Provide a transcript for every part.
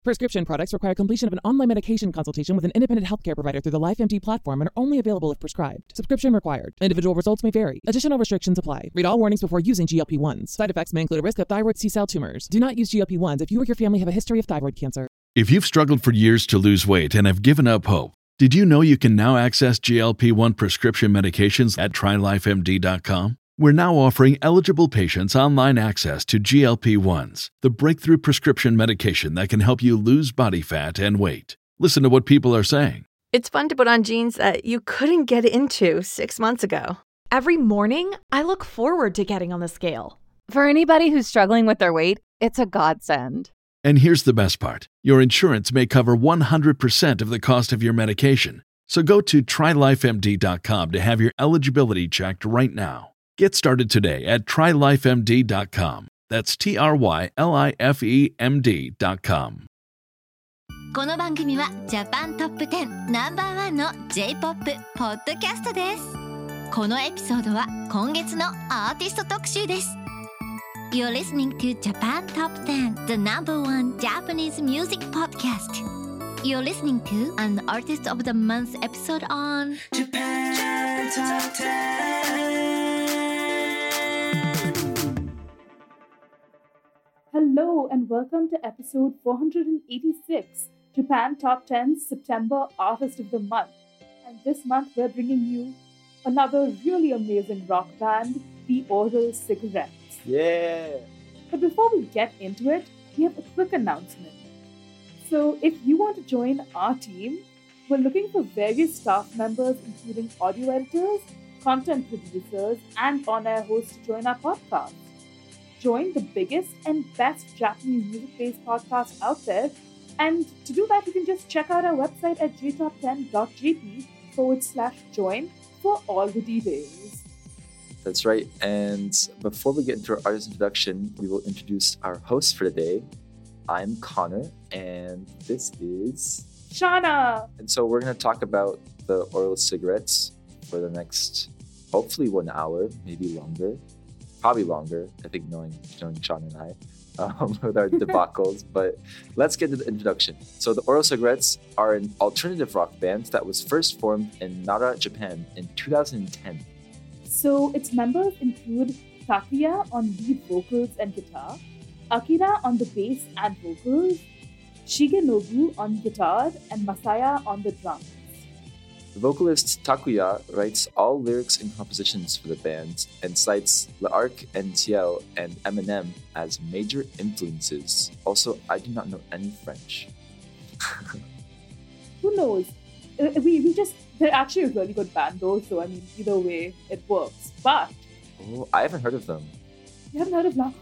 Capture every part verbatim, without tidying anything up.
Prescription products require completion of an online medication consultation with an independent healthcare provider through the LifeMD platform and are only available if prescribed. Subscription required. Individual results may vary. Additional restrictions apply. Read all warnings before using G L P ones. Side effects may include a risk of thyroid C-cell tumors. Do not use G L P ones if you or your family have a history of thyroid cancer. If you've struggled for years to lose weight and have given up hope, did you know you can now access G L P one prescription medications at try life M D dot com? We're now offering eligible patients online access to G L P ones, the breakthrough prescription medication that can help you lose body fat and weight. Listen to what people are saying. It's fun to put on jeans that you couldn't get into six months ago. Every morning, I look forward to getting on the scale. For anybody who's struggling with their weight, it's a godsend. And here's the best part. Your insurance may cover one hundred percent of the cost of your medication. So go to try life M D dot com to have your eligibility checked right now. Get started today at try life M D dot com. That's T R Y L I F E M D dot com. この番組はジャパントップテンナンバーワンの J-ポップ ポッドキャストです。このエピソードは今月のアーティスト特集です。You're listening to Japan Top ten, the number one Japanese music podcast. You're listening to an Artist of the Month episode on Japan Top ten. Hello and welcome to episode four hundred eighty-six, Japan Top ten's September Artist of the Month. And this month we're bringing you another really amazing rock band, the Oral Cigarettes. Yeah! But before we get into it, we have a quick announcement. So if you want to join our team, we're looking for various staff members including audio editors, content producers, and on-air hosts to join our podcast. Join the biggest and best Japanese music-based podcast out there. And to do that, you can just check out our website at j top ten dot j p forward slash join for all the details. That's right. And before we get into our artist introduction, we will introduce our host for the day. I'm Connor, and this is Shana. And so we're going to talk about the Oral Cigarettes for the next, hopefully one hour, maybe longer. Probably longer, I think, knowing knowing Sean and I, um, with our debacles. But let's get to the introduction. So the Oral Cigarettes are an alternative rock band that was first formed in Nara, Japan in two thousand ten. So its members include Takuya on lead vocals and guitar, Akira on the bass and vocals, Shigenobu on guitar, and Masaya on the drums. The vocalist Takuya writes all lyrics and compositions for the band and cites L'Arc en Ciel and Eminem as major influences. Also, I do not know any French. Who knows? Uh, We, we just, they're actually a really good band though, so I mean, either way, it works. But, Oh, I haven't heard of them. you haven't heard of La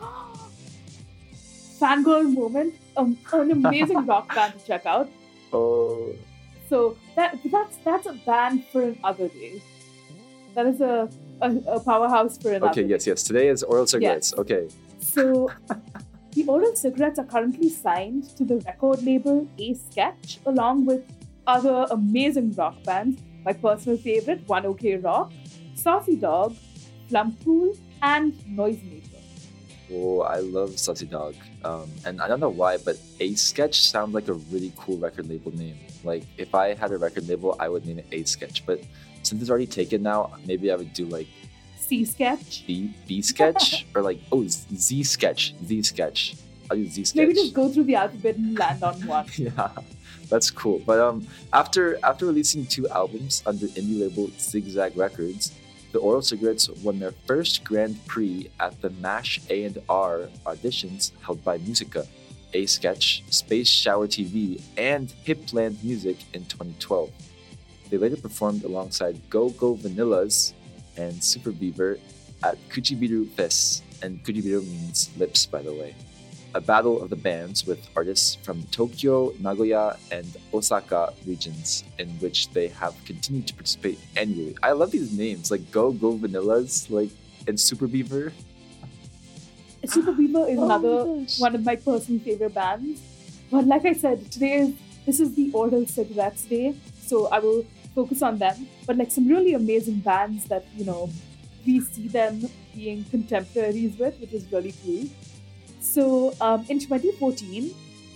Fangirl Moment? Um, an amazing rock band to check out. Oh, So that that's that's a band for another day. That is a, a, a powerhouse for another okay, day. yes, yes. Today is Oral Cigarettes. Yes. Okay. So the Oral Cigarettes are currently signed to the record label A Sketch, along with other amazing rock bands. My personal favorite, one OK Rock, Saucy Dog, Flumpool, and Noisemaker. Oh, I love Saucy Dog. Um, and I don't know why, but A Sketch sounds like a really cool record label name. Like, if I had a record label, I would name it A Sketch. But since it's already taken now, maybe I would do like C Sketch. B B Sketch or like oh Z Sketch Z Sketch. I'll use Z Sketch. Maybe just go through the alphabet and land on one. Yeah, that's cool. But um, after after releasing two albums under indie label Zigzag Records, the Oral Cigarettes won their first Grand Prix at the MASH A and R auditions held by Musica, A Sketch, Space Shower T V, and Hipland Music in twenty twelve. They later performed alongside Go Go Vanillas and Super Beaver at Kuchibiru Fest, and Kuchibiru means lips, by the way. A battle of the bands with artists from Tokyo, Nagoya, and Osaka regions in which they have continued to participate annually. I love these names, like Go Go Vanillas, like, and Super Beaver. Super Beaver is Oh another my gosh. one of my personal favorite bands. But like I said, today is this is the Oral Cigarettes Day, so I will focus on them. But like some really amazing bands that, you know, we see them being contemporaries with, which is really cool. So um, in twenty fourteen,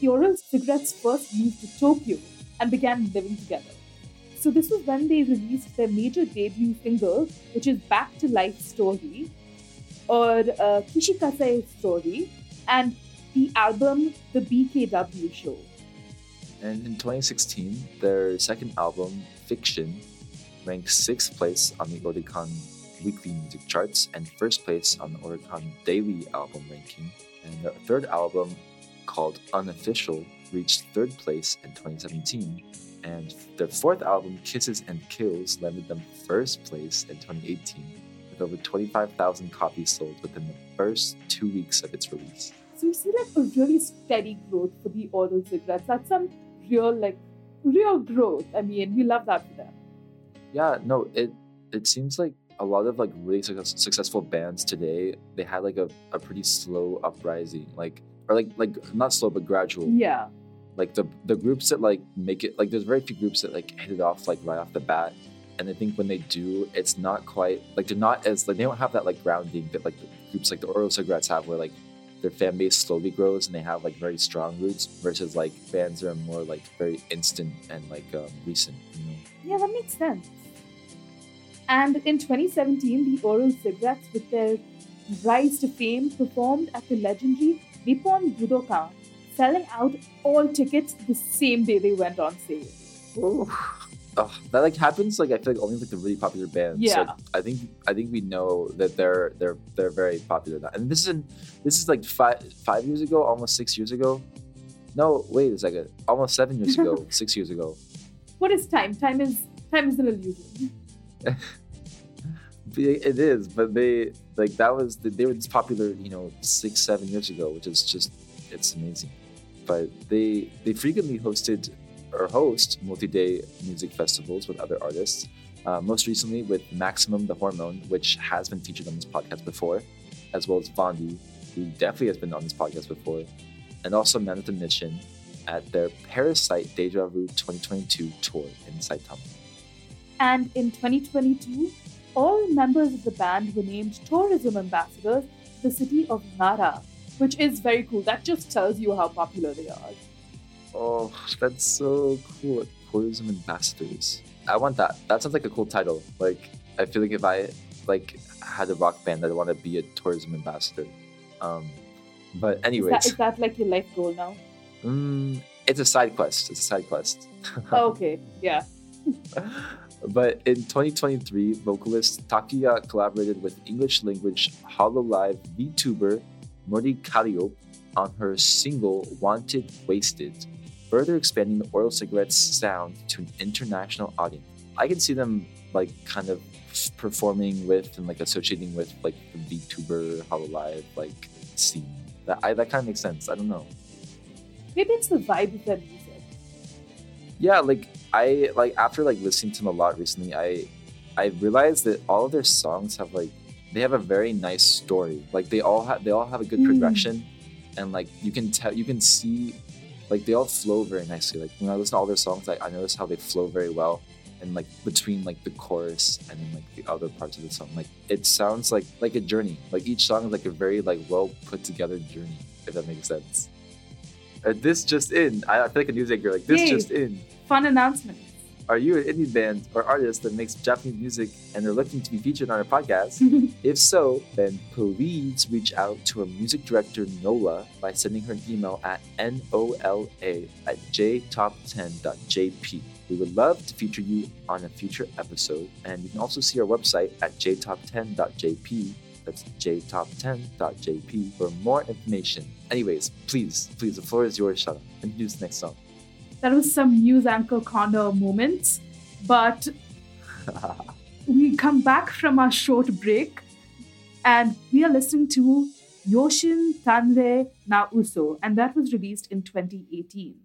the Oral Cigarettes first moved to Tokyo and began living together. So this was when they released their major debut single, which is Back to Life Story, or uh, Kishikase Story, and the album The B K W Show. And in twenty sixteen, their second album, Fiction, ranked sixth place on the Oricon weekly music charts and first place on the Oricon daily album ranking. And their third album, called Unofficial, reached third place in twenty seventeen. And their fourth album, Kisses and Kills, landed them first place in twenty eighteen, with over twenty-five thousand copies sold within the first two weeks of its release. So you see like a really steady growth for the Oral Cigarettes. That's some real, like, real growth. I mean, we love that for them. Yeah, no, it it seems like a lot of like really su- successful bands today, they had like a, a pretty slow uprising, like, or like, like not slow, but gradual. Yeah. Like the the groups that like make it, like there's very few groups that like hit it off like right off the bat, and I think when they do, it's not quite like they're not as like they don't have that like grounding that like the groups like the Oral Cigarettes have, where like their fan base slowly grows and they have like very strong roots, versus like bands that are more like very instant and like um, recent, you know. Yeah, that makes sense. And in twenty seventeen, the Oral Cigarettes, with their rise to fame, performed at the legendary Nippon Budokan, selling out all tickets the same day they went on sale. Oh, oh, that like happens like I feel like only like the really popular bands. Yeah. Like, I think I think we know that they're they're they're very popular now. And this is in, this is like five five years ago, almost six years ago. No, wait a second, almost seven years ago, six years ago. What is time? Time is time is an illusion. It is, but they like that was they were this popular, you know, six seven years ago, which is just it's amazing. But they they frequently hosted or host multi-day music festivals with other artists. Uh, most recently with Maximum the Hormone, which has been featured on this podcast before, as well as Vondi, who definitely has been on this podcast before, and also Man with a Mission at their Parasite Deja Vu twenty twenty-two tour in Saitama. And in twenty twenty-two, all members of the band were named tourism ambassadors to the city of Nara, which is very cool. That just tells you how popular they are. Oh, that's so cool. Tourism ambassadors. I want that. That sounds like a cool title. Like, I feel like if I like had a rock band, I'd want to be a tourism ambassador. Um, but anyways. Is that, is that like your life goal now? Mm, it's a side quest. It's a side quest. Oh, okay, yeah. But in twenty twenty-three, vocalist Takuya collaborated with English language Hololive VTuber Mori Kalliope on her single Wanted Wasted, further expanding the Oral Cigarettes sound to an international audience. I can see them like kind of performing with and like associating with like the VTuber Hololive like scene. That I, that kind of makes sense. I don't know. Maybe it's the vibe of their music. Yeah, like I like after like listening to them a lot recently, I I realized that all of their songs have like they have a very nice story. Like they all have they all have a good mm. progression, and like you can tell you can see like they all flow very nicely. Like when I listen to all their songs, I, I notice how they flow very well, and like between like the chorus and then like the other parts of the song, like it sounds like like a journey. Like each song is like a very like well put together journey, if that makes sense. Uh, this just in, I, I feel like a news anchor. Like this Yay. just in. Fun announcements. Are you an indie band or artist that makes Japanese music and are looking to be featured on our podcast? If so, then please reach out to our music director, Nola, by sending her an email at nola at j top ten dot j p. We would love to feature you on a future episode, and you can also see our website at j top ten dot j p. That's j top ten dot j p for more information. Anyways, please, please, the floor is yours, Shana. Introduce the next song. That was some news anchor corner moments, but we come back from our short break and we are listening to Yoshin Tanre na Uso, and that was released in twenty eighteen.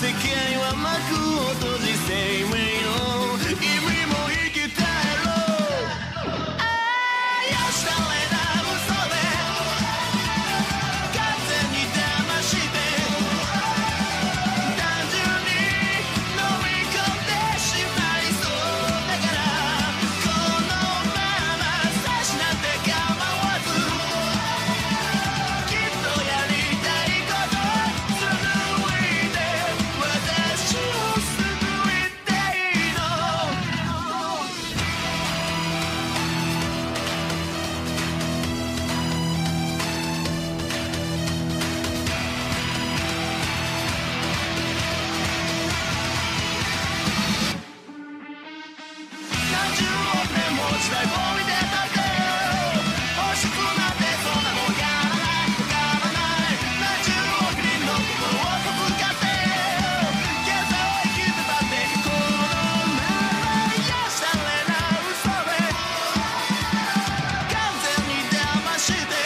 世界は幕を閉じ生命の意味も生き絶えろああよしたれな嘘で完全に騙して単純に飲み込んでしまいそうだからこのまま差しなんて構わずきっとやりたいこと貫いて私を救いたいの何十億年も時代を見てたって欲しくなってそんなもんやらないわからない何十億人の心を授かって現在を生きてたってこのままやしたれな嘘で完全に騙して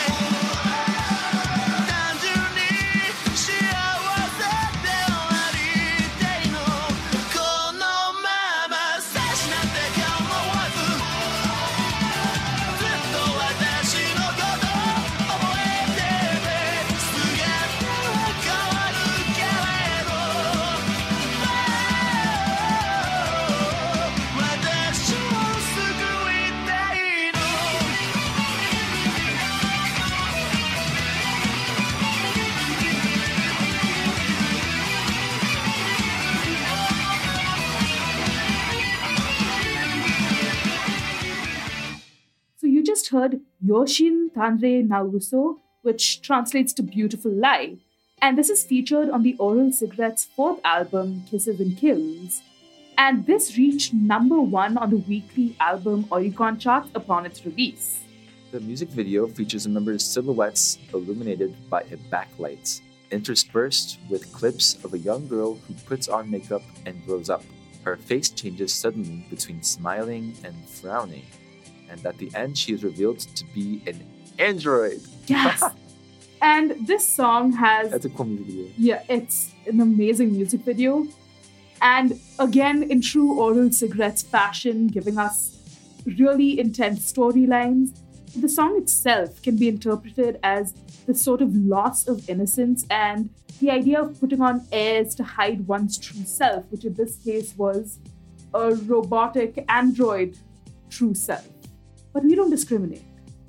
単純に幸せで終わりたいのこのまま差しなんて構わずずっと私のこと覚えてて姿は変わるけれど私を救いたいの So you just heard Yoshin Tanre Nauso, which translates to Beautiful Lie. And this is featured on the Oral Cigarette's fourth album, Kisses and Kills. And this reached number one on the weekly album Oricon chart upon its release. The music video features the members' silhouettes illuminated by a backlight, interspersed with clips of a young girl who puts on makeup and grows up. Her face changes suddenly between smiling and frowning, and at the end she is revealed to be an android. Yes! And this song has... That's a cool music video. Yeah, it's an amazing music video. And again, in true Oral Cigarette's fashion, giving us really intense storylines. The song itself can be interpreted as the sort of loss of innocence and the idea of putting on airs to hide one's true self, which in this case was a robotic android true self. But we don't discriminate.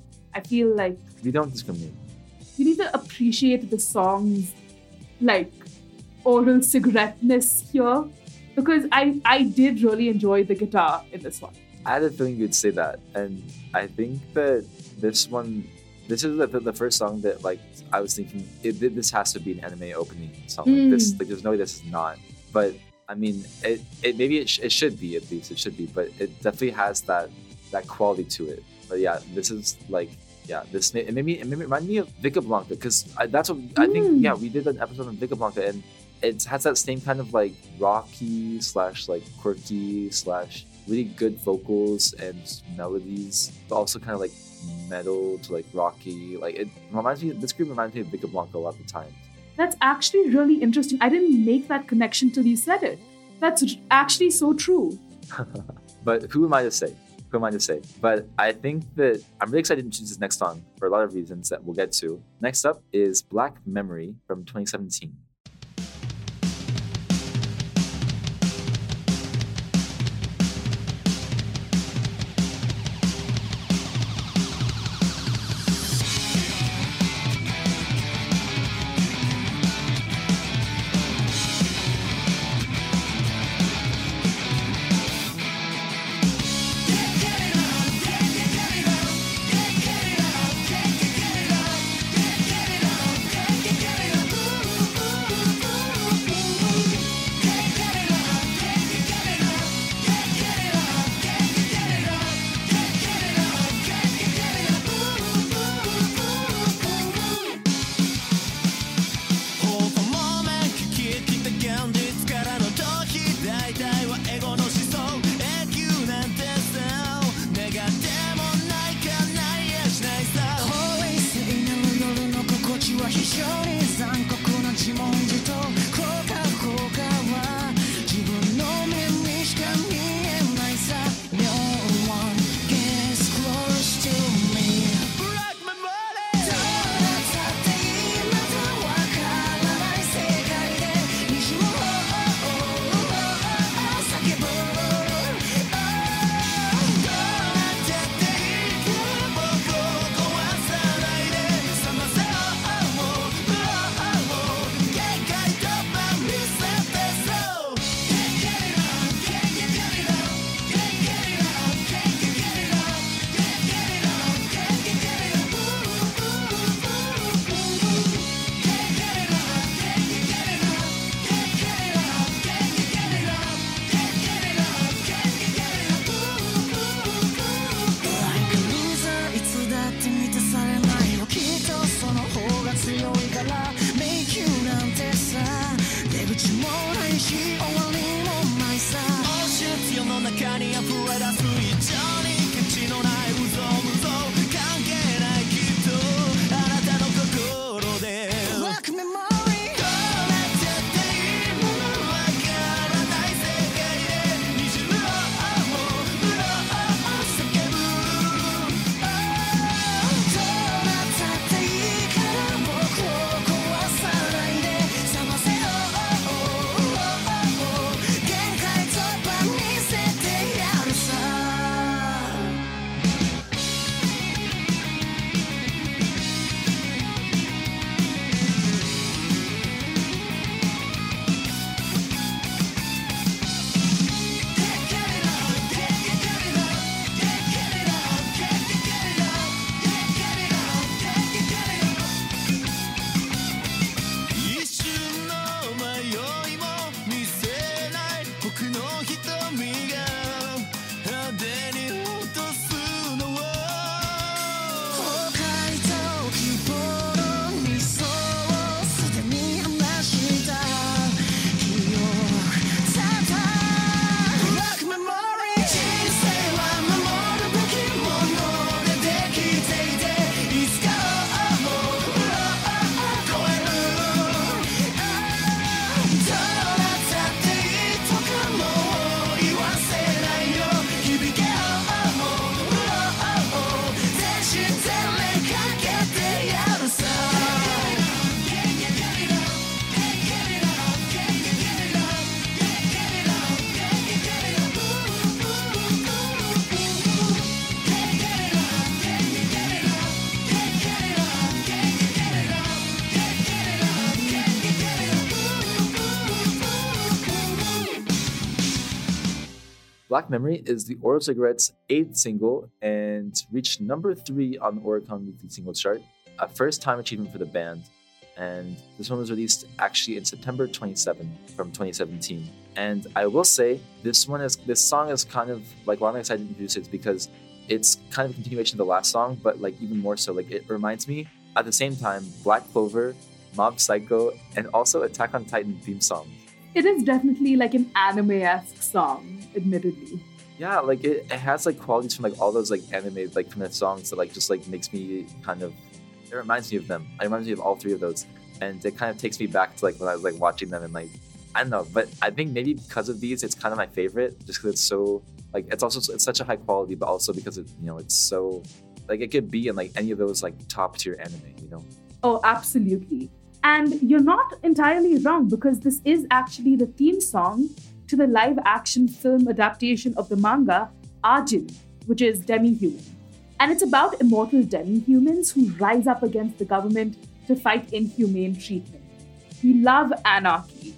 I feel like We don't discriminate. you need to appreciate the song's like oral cigarette-ness here, because I, I did really enjoy the guitar in this one. I had a feeling you'd say that, and I think that this one, this is the, the first song that like I was thinking it, this has to be an anime opening song. Like Mm. this, like there's no way this is not. But I mean, it, it maybe it, sh- it should be at least it should be, but it definitely has that that quality to it. But yeah, this is like yeah, this ma- it made me it made me remind me of Vika Blanca because that's what I think. Mm. Yeah, we did an episode on Vika Blanca, and it has that same kind of like rocky slash like quirky slash really good vocals and melodies, but also kind of like metal to like rocky. Like it reminds me. This group reminds me of Vika Blanca a lot of the times. That's actually really interesting. I didn't make that connection till you said it. That's actually so true. But who am I to say? Who am I to say? But I think that I'm really excited to choose this next song for a lot of reasons that we'll get to. Next up is Black Memory from twenty seventeen. かに溢れ出す異常にケチのないうぞうむぞう関係ないきっとあなたの心で Black Memory こうなっちゃっていいものわからない世界で虹色を色を叫ぶどうなったっていいから僕を壊さないで覚ませよ限界突破見せてやるさ一瞬の迷いも見せない僕の瞳が派手に落とすのを崩壊と希望の理想をすでに話した記憶された Black Memory 人生は守るべきものでできていていつかを超えるどうなったっていいとかもう言わせないよ響けよ全身全霊かけてやるさ Black Memory is the Oro Cigarette's eighth single and reached number three on the Oricon Weekly Single Chart, a first-time achievement for the band. And this one was released actually in September twenty-seventh from twenty seventeen. And I will say, this one is this song is kind of like why I'm excited to introduce it is because it's kind of a continuation of the last song, but like even more so. Like it reminds me at the same time Black Clover, Mob Psycho, and also Attack on Titan theme song. It is definitely like an anime-esque song, admittedly. Yeah, like it, it has like qualities from like all those like anime like from the songs that like just like makes me kind of it reminds me of them. It reminds me of all three of those. And it kind of takes me back to like when I was like watching them and like I don't know, but I think maybe because of these it's kind of my favorite just because it's so like it's also it's such a high quality, but also because it you know it's so like it could be in like any of those like top tier anime, you know. Oh, absolutely. And you're not entirely wrong because this is actually the theme song to the live action film adaptation of the manga Ajin, which is Demi-Human. And it's about immortal demi-humans who rise up against the government to fight inhumane treatment. We love anarchy.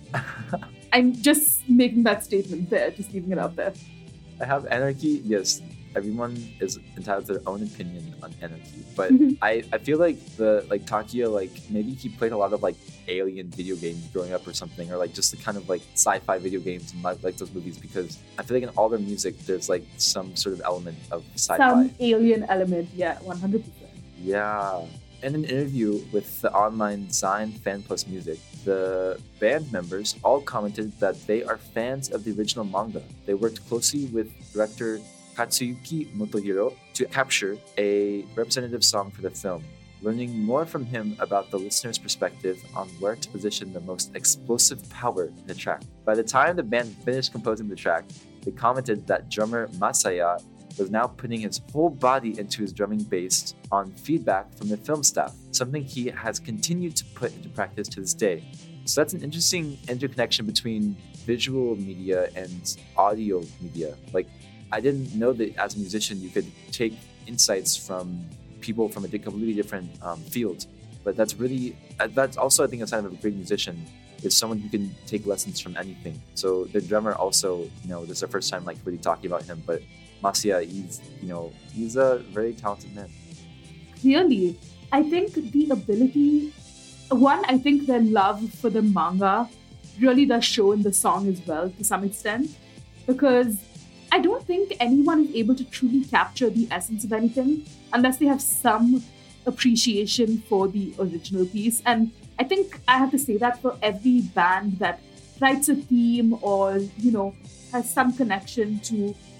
I'm just making that statement there, just leaving it out there. I have anarchy, yes. Everyone is entitled to their own opinion on anarchy, but Mhm. I, I feel like the like Takia like maybe he played a lot of like alien video games growing up or something, or like just the kind of like sci-fi video games and like, like those movies because I feel like in all their music there's like some sort of element of sci-fi. Some alien element, yeah, one hundred percent. Yeah. In an interview with the online Zine Fan Plus Music, the band members all commented that they are fans of the original manga. They worked closely with director Katsuyuki Motohiro to capture a representative song for the film, learning more from him about the listener's perspective on where to position the most explosive power in the track. By the time the band finished composing the track, they commented that drummer Masaya was now putting his whole body into his drumming based on feedback from the film staff, something he has continued to put into practice to this day. So that's an interesting interconnection between visual media and audio media. Like, I didn't know that as a musician you could take insights from people from a completely different um, field. But that's really, that's also I think a sign of a great musician is someone who can take lessons from anything. So the drummer also, you know, this is the first time like really talking about him, but Masaya, he's, you know, he's a very talented man. Clearly, I think the ability, one, I think their love for the manga really does show in the song as well to some extent, because I don't think anyone is able to truly capture the essence of anything unless they have some appreciation for the original piece. And I think I have to say that for every band that writes a theme or, you know, has some connection to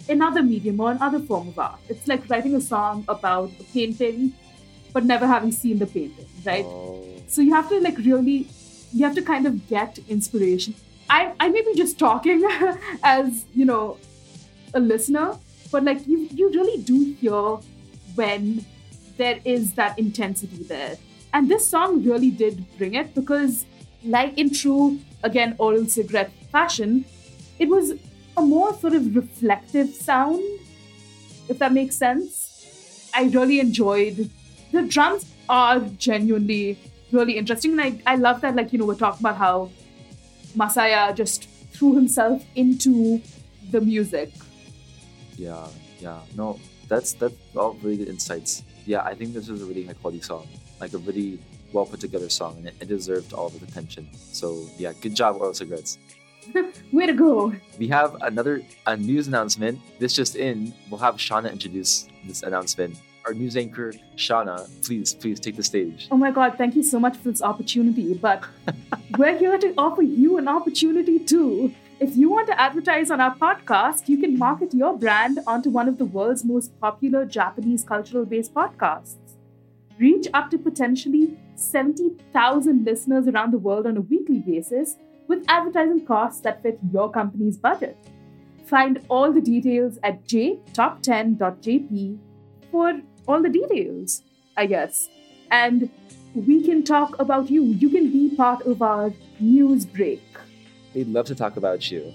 another medium or another form of art. It's like writing a song about a painting, but never having seen the painting, right? Oh. So you have to like really, you have to kind of get inspiration. I, I may be just talking as, you know, a listener, but like you, you really do hear when there is that intensity there. And this song really did bring it because, like in true, again, oral cigarette fashion, it was a more sort of reflective sound, if that makes sense. I really enjoyed, the drums are genuinely really interesting. And I, I love that, like, you know, we're talking about how Masaya just threw himself into the music. Yeah, yeah. No, that's that's all really good insights. Yeah, I think this was a really high quality song. Like a really well put together song, and it, it deserved all of the attention. So yeah, good job, Oral Cigarettes. Way to go. We have another a news announcement. This just in. We'll have Shauna introduce this announcement. Our news anchor, Shauna, please, please take the stage. Oh my God, thank you so much for this opportunity. But we're here to offer you an opportunity too. If you want to advertise on our podcast, you can market your brand onto one of the world's most popular Japanese cultural-based podcasts. Reach up to potentially seventy thousand listeners around the world on a weekly basis with advertising costs that fit your company's budget. Find all the details at j top ten dot j p for all the details, I guess. And we can talk about you. You can be part of our news break. We'd love to talk about you.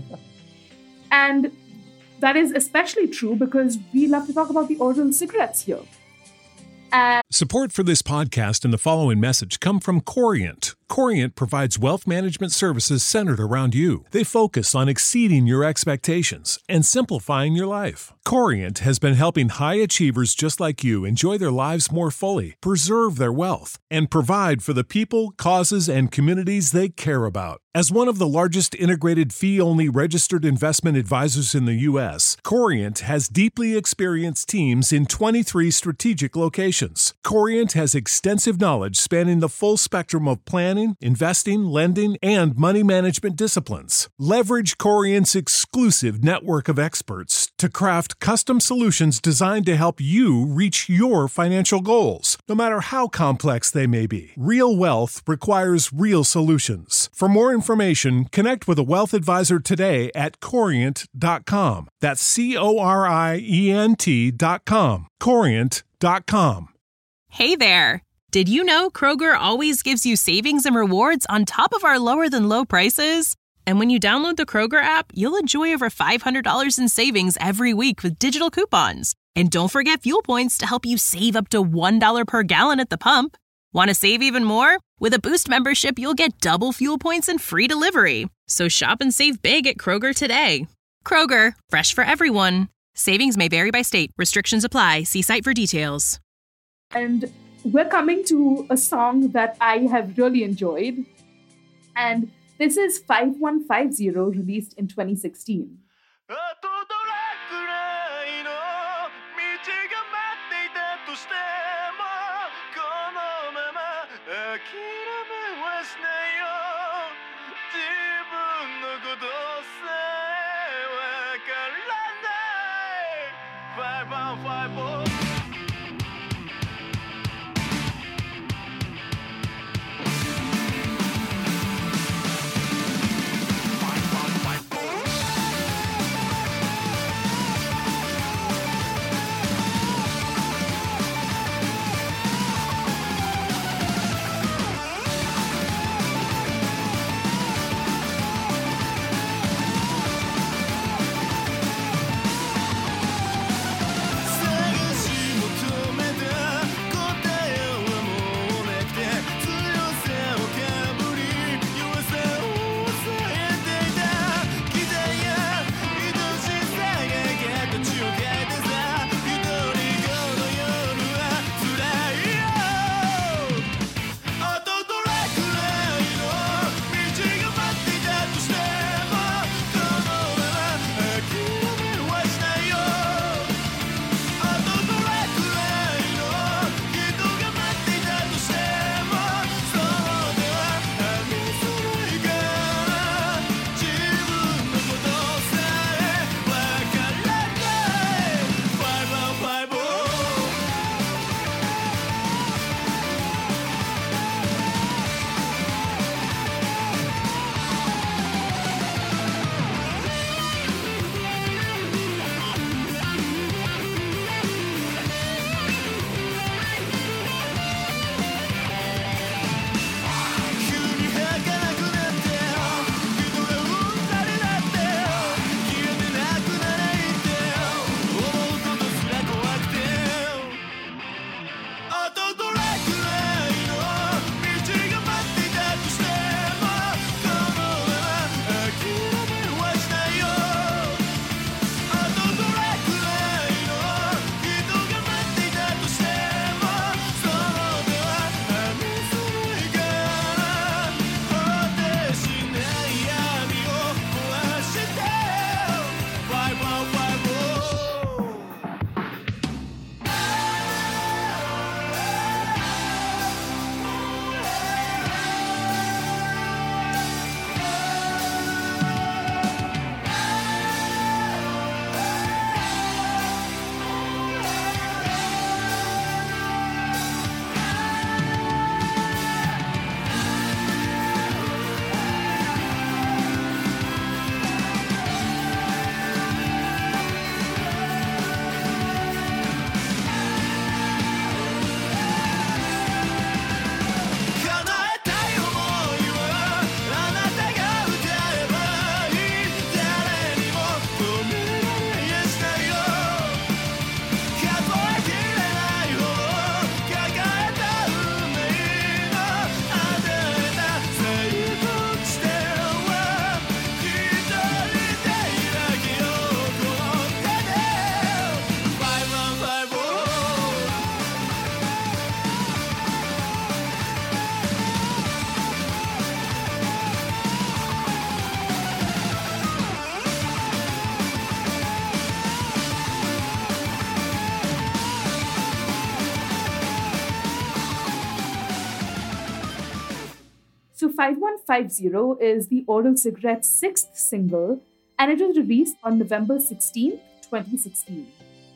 And that is especially true because we love to talk about the oral cigarettes here. And Support for this podcast and the following message come from Corient. Corient provides wealth management services centered around you. They focus on exceeding your expectations and simplifying your life. Corient has been helping high achievers just like you enjoy their lives more fully, preserve their wealth, and provide for the people, causes, and communities they care about. As one of the largest integrated fee-only registered investment advisors in the U S, Corient has deeply experienced teams in twenty-three strategic locations. Corient has extensive knowledge spanning the full spectrum of planning, investing, lending, and money management disciplines. Leverage Corient's exclusive network of experts to craft custom solutions designed to help you reach your financial goals, no matter how complex they may be. Real wealth requires real solutions. For more information, connect with a wealth advisor today at corient dot com. That's C O R I E N T dot com. corient dot com. Hey there! Did you know Kroger always gives you savings and rewards on top of our lower-than-low prices? And when you download the Kroger app, you'll enjoy over five hundred dollars in savings every week with digital coupons. And don't forget fuel points to help you save up to one dollar per gallon at the pump. Want to save even more? With a Boost membership, you'll get double fuel points and free delivery. So shop and save big at Kroger today. Kroger, fresh for everyone. Savings may vary by state. Restrictions apply. See site for details. And we're coming to a song that I have really enjoyed. And this is five one five zero, released in twenty sixteen. five one five zero is the Oral Cigarette's sixth single, and it was released on November sixteenth, twenty sixteen.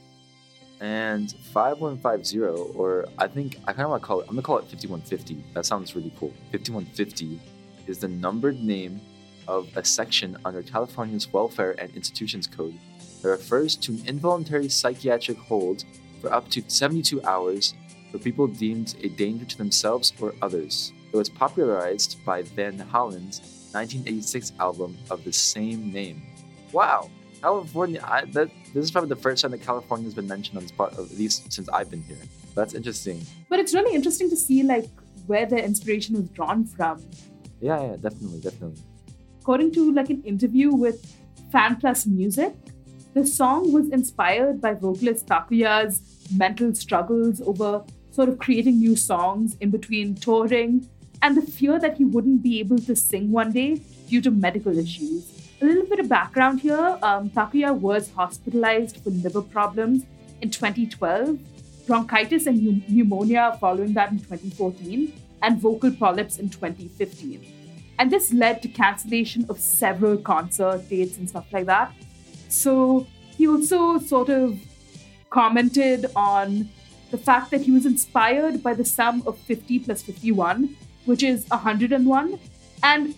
And five one five zero, or I think I kind of want to call it, I'm going to call it fifty-one fifty. That sounds really cool. fifty-one fifty is the numbered name of a section under California's Welfare and Institutions Code that refers to an involuntary psychiatric hold for up to seventy-two hours for people deemed a danger to themselves or others. It was popularized by Van Halen's nineteen eighty-six album of the same name. Wow! California, I, that, this is probably the first time that California has been mentioned on this part, at least since I've been here. That's interesting. But it's really interesting to see like where the inspiration was drawn from. Yeah, yeah, definitely, definitely. According to like an interview with Fan Plus Music, the song was inspired by vocalist Takuya's mental struggles over sort of creating new songs in between touring and the fear that he wouldn't be able to sing one day due to medical issues. A little bit of background here, um, Takuya was hospitalized for liver problems in twenty twelve, bronchitis and pneu- pneumonia following that in twenty fourteen, and vocal polyps in twenty fifteen. And this led to cancellation of several concert dates and stuff like that. So he also sort of commented on the fact that he was inspired by the sum of fifty plus fifty-one, which is one hundred one. And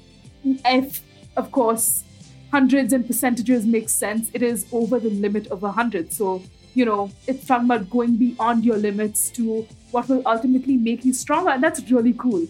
if, of course, hundreds and percentages make sense, it is over the limit of one hundred. So, you know, it's talking about going beyond your limits to what will ultimately make you stronger. And that's really cool.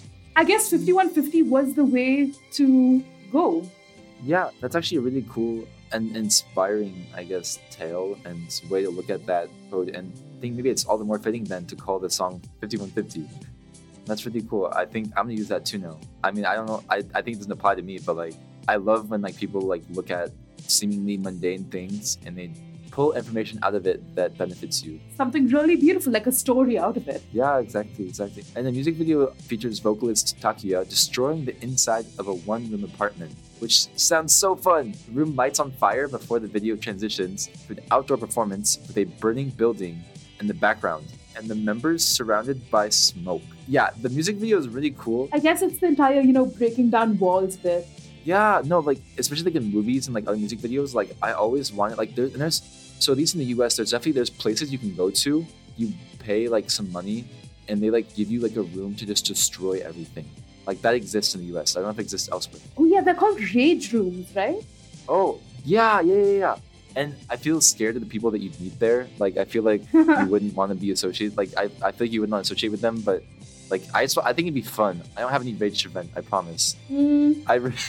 I guess fifty-one fifty was the way to go. Yeah, that's actually a really cool and inspiring, I guess, tale and way to look at that code. And I think maybe it's all the more fitting then to call the song fifty-one fifty. That's really cool. I think I'm gonna use that too now. I mean, I don't know. I, I think it doesn't apply to me, but like, I love when like people like look at seemingly mundane things and they pull information out of it that benefits you. Something really beautiful, like a story out of it. Yeah, exactly, exactly. And the music video features vocalist Takuya destroying the inside of a one-room apartment, which sounds so fun. The room lights on fire before the video transitions to an outdoor performance with a burning building in the background, and the members surrounded by smoke. Yeah, the music video is really cool. I guess it's the entire, you know, breaking down walls bit. Yeah, no, like, especially like in movies and like other music videos, like I always wanted, like there, and there's, so at least in the U S, there's definitely, there's places you can go to, you pay like some money and they like give you like a room to just destroy everything. Like that exists in the U S. I don't know if it exists elsewhere. Oh yeah, they're called rage rooms, right? Oh, yeah, yeah, yeah, yeah. And I feel scared of the people that you meet there. Like, I feel like you wouldn't want to be associated. Like, I, I feel like you would not associate with them, but like, I just, I think it'd be fun. I don't have any rage to vent, I promise. Mm. I re-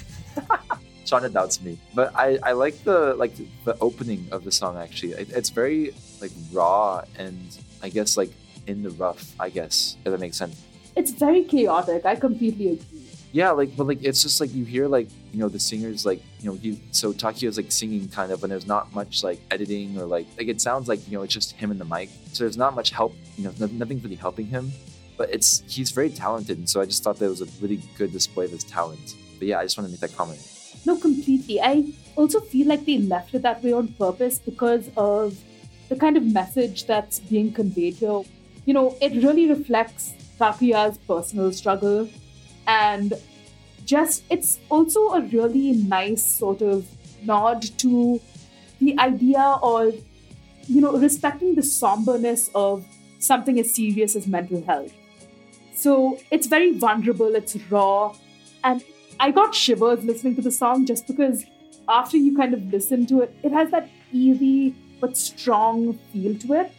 Shauna doubts me, but I, I like the like the opening of the song. Actually, it, it's very like raw and I guess like in the rough. I guess if that makes sense. It's very chaotic. I completely agree. Yeah, like but like it's just like you hear like you know the singers like you know he so Takuya's like singing kind of, and there's not much like editing or like like it sounds like you know it's just him and the mic. So there's not much help. You know, nothing, nothing's really helping him. But it's he's very talented, and so I just thought that was a really good display of his talent. But yeah, I just want to make that comment. No, completely. I also feel like they left it that way on purpose because of the kind of message that's being conveyed here. You know, it really reflects Takuya's personal struggle, and just it's also a really nice sort of nod to the idea or, you know, respecting the somberness of something as serious as mental health. So it's very vulnerable, it's raw, and I got shivers listening to the song just because after you kind of listen to it, it has that eerie but strong feel to it.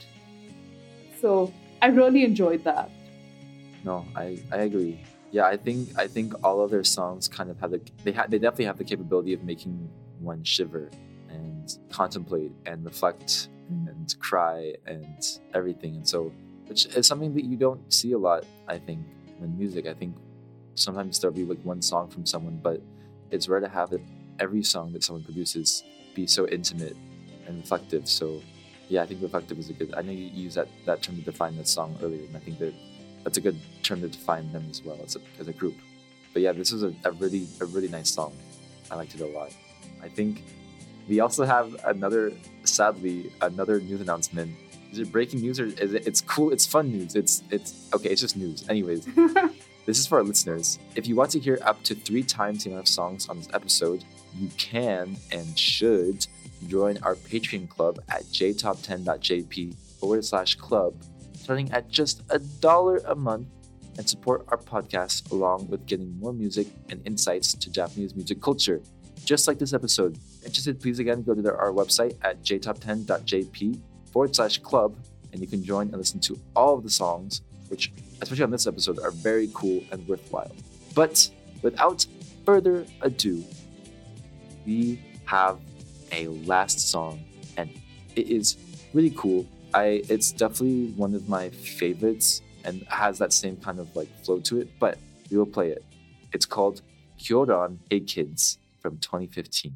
So I really enjoyed that. No, I, I agree. Yeah, I think I think all of their songs kind of have the they ha- they definitely have the capability of making one shiver and contemplate and reflect and cry and everything. And so, which is something that you don't see a lot, I think, in music. I think sometimes there'll be like one song from someone, but it's rare to have it, every song that someone produces be so intimate and reflective. So yeah, I think reflective is a good, I know you used that, that term to define that song earlier, and I think that that's a good term to define them as well as a, as a group. But yeah, this is a, a really a really nice song. I liked it a lot. I think we also have another, sadly, another news announcement. Is it breaking news or is it, it's cool, it's fun news. It's, it's, okay, it's just news. Anyways. this is for our listeners. If you want to hear up to three times the amount of songs on this episode, you can and should join our Patreon club at jtop10.jp forward slash club, starting at just a dollar a month, and support our podcast along with getting more music and insights to Japanese music culture. Just like this episode. Interested, please again go to the, our website at jtop10.jp forward slash club, and you can join and listen to all of the songs, which, especially on this episode, are very cool and worthwhile. But without further ado, we have a last song, and it is really cool. I it's definitely one of my favorites and has that same kind of like flow to it, but we will play it. It's called Kyoran Hey Kids from twenty fifteen.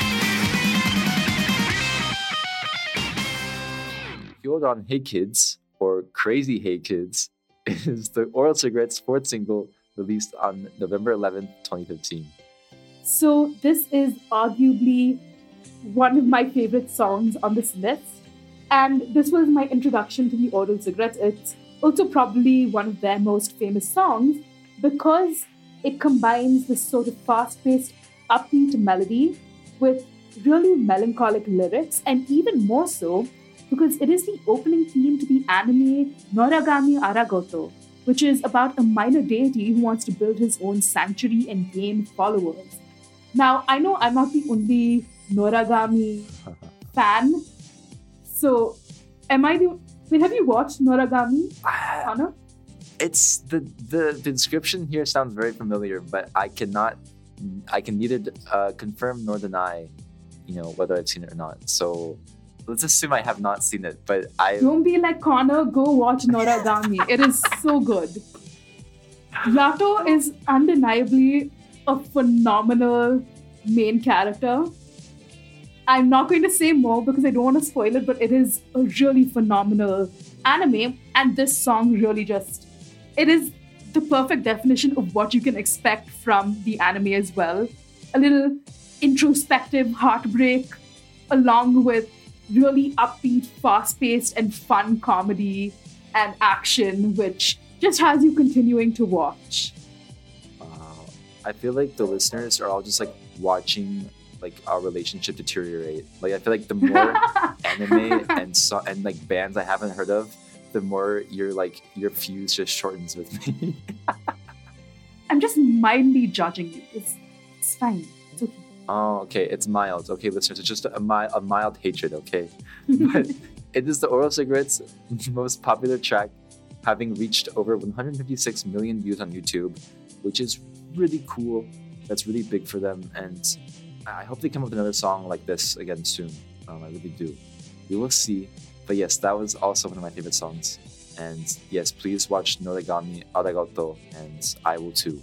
Kyoran Hey Kids or Crazy Hey Kids, is the Oral Cigarettes' fourth single released on November eleventh, twenty fifteen. So this is arguably one of my favorite songs on this list. And this was my introduction to the Oral Cigarettes. It's also probably one of their most famous songs because it combines this sort of fast-paced, upbeat melody with really melancholic lyrics, and even more so because it is the opening theme to the anime Noragami Aragoto, which is about a minor deity who wants to build his own sanctuary and gain followers. Now, I know I'm not the only Noragami fan, so am I the... Wait, have you watched Noragami, Anna? It's the, the the description here sounds very familiar, but I cannot, I can neither uh, confirm nor deny, you know, whether I've seen it or not. So let's assume I have not seen it, but I... Don't be like Connor, go watch Noragami. It is so good. Yato is undeniably a phenomenal main character. I'm not going to say more because I don't want to spoil it, but it is a really phenomenal anime, and this song really just... It is the perfect definition of what you can expect from the anime as well. A little introspective heartbreak, along with really upbeat, fast-paced, and fun comedy and action, which just has you continuing to watch. Uh, I feel like the listeners are all just like watching like our relationship deteriorate. Like I feel like the more anime and so and like bands I haven't heard of, the more your like your fuse just shortens with me. I'm just mildly judging you. It's it's fine. It's okay. Oh, okay. It's mild. Okay, listeners, it's just a mild, a mild hatred. Okay, but it is the Oral Cigarettes' most popular track, having reached over one hundred fifty-six million views on YouTube, which is really cool. That's really big for them, and I hope they come up with another song like this again soon. Um, I really do. We will see. But yes, that was also one of my favorite songs. And yes, please watch Noragami Aragoto, and I will too.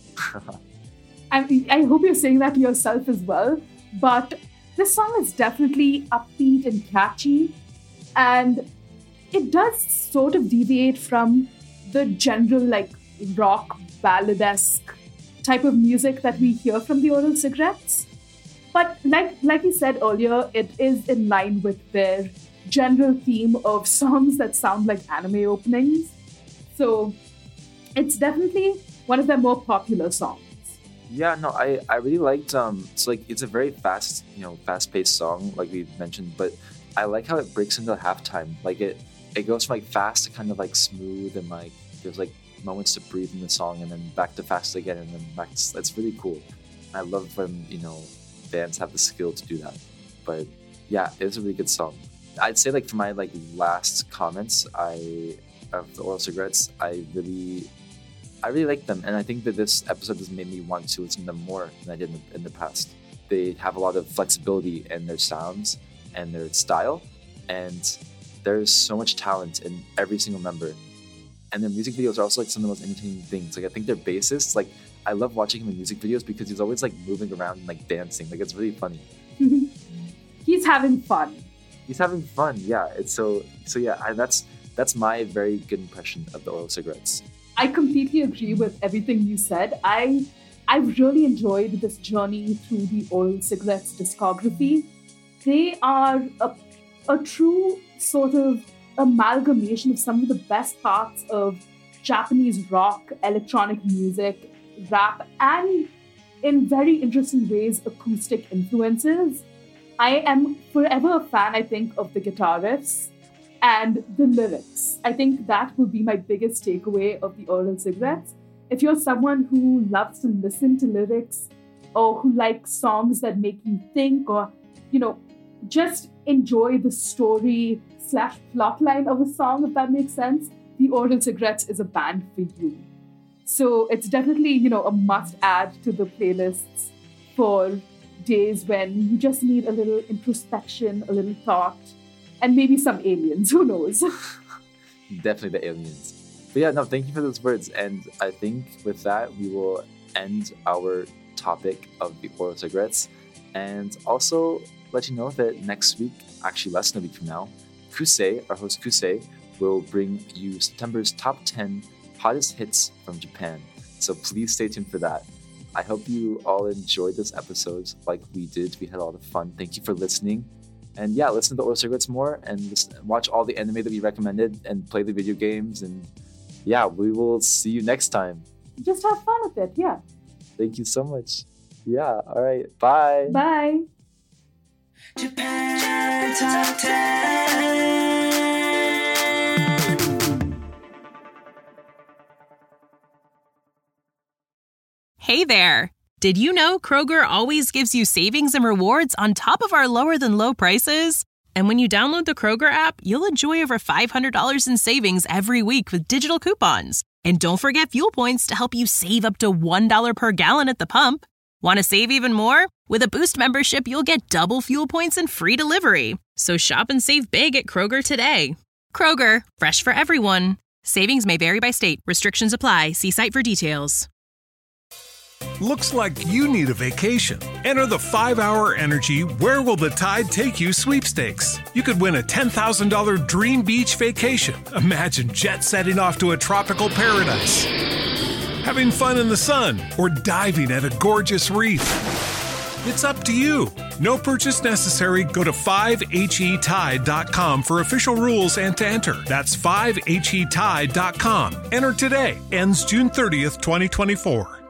I mean, I hope you're saying that to yourself as well. But this song is definitely upbeat and catchy. And it does sort of deviate from the general like rock balladesque type of music that we hear from the Oral Cigarettes. But like like we said earlier, it is in line with their general theme of songs that sound like anime openings. So it's definitely one of their more popular songs. Yeah, no, I, I really liked um it's like it's a very fast, you know, fast-paced song, like we mentioned, but I like how it breaks into halftime. Like it it goes from like fast to kind of like smooth, and like there's like moments to breathe in the song, and then back to fast again, and then back to, that's really cool. I love when, you know, bands have the skill to do that. But yeah, it's a really good song. I'd say like for my like last comments, I of the Oral Cigarettes, I really I really like them, and I think that this episode has made me want to listen to them more than I did in the, in the past. They have a lot of flexibility in their sounds and their style, and there's so much talent in every single member. And their music videos are also like some of the most entertaining things. Like I think their bassist, like I love watching him in music videos because he's always like moving around and like dancing. Like it's really funny. He's having fun. He's having fun, yeah. It's so so yeah. I, that's that's my very good impression of the Oral Cigarettes. I completely agree with everything you said. I I've really enjoyed this journey through the Oral Cigarettes discography. They are a, a true sort of amalgamation of some of the best parts of Japanese rock, electronic music, rap, and in very interesting ways, acoustic influences. I am forever a fan, I think, of the guitar riffs and the lyrics. I think that will be my biggest takeaway of the Oral Cigarettes. If you're someone who loves to listen to lyrics or who likes songs that make you think, or, you know, just enjoy the story slash plotline of a song, if that makes sense, the Oral Cigarettes is a band for you. So it's definitely, you know, a must add to the playlists for days when you just need a little introspection, a little thought, and maybe some aliens, who knows? Definitely the aliens. But yeah, no, thank you for those words. And I think with that, we will end our topic of the Oral Cigarettes. And also let you know that next week, actually less than a week from now, Kusei, our host Kusei, will bring you September's top ten hottest hits from Japan. So please stay tuned for that. I hope you all enjoyed this episode like we did. We had a lot of fun. Thank you for listening. And yeah, listen to Oral Cigarettes more and listen, watch all the anime that we recommended and play the video games. And yeah, we will see you next time. Just have fun with it, yeah. Thank you so much. Yeah, all right. Bye. Bye. Japan Top ten. Hey there! Did you know Kroger always gives you savings and rewards on top of our lower than low prices? And when you download the Kroger app, you'll enjoy over five hundred dollars in savings every week with digital coupons. And don't forget fuel points to help you save up to one dollar per gallon at the pump. Want to save even more? With a Boost membership, you'll get double fuel points and free delivery. So shop and save big at Kroger today. Kroger, fresh for everyone. Savings may vary by state. Restrictions apply. See site for details. Looks like you need a vacation. Enter the five hour Energy Where Will the Tide Take You sweepstakes. You could win a ten thousand dollars dream beach vacation. Imagine jet setting off to a tropical paradise, having fun in the sun, or diving at a gorgeous reef. It's up to you. No purchase necessary. Go to five H E tide dot com for official rules and to enter. That's five H E tide dot com. Enter today. Ends June thirtieth, twenty twenty-four.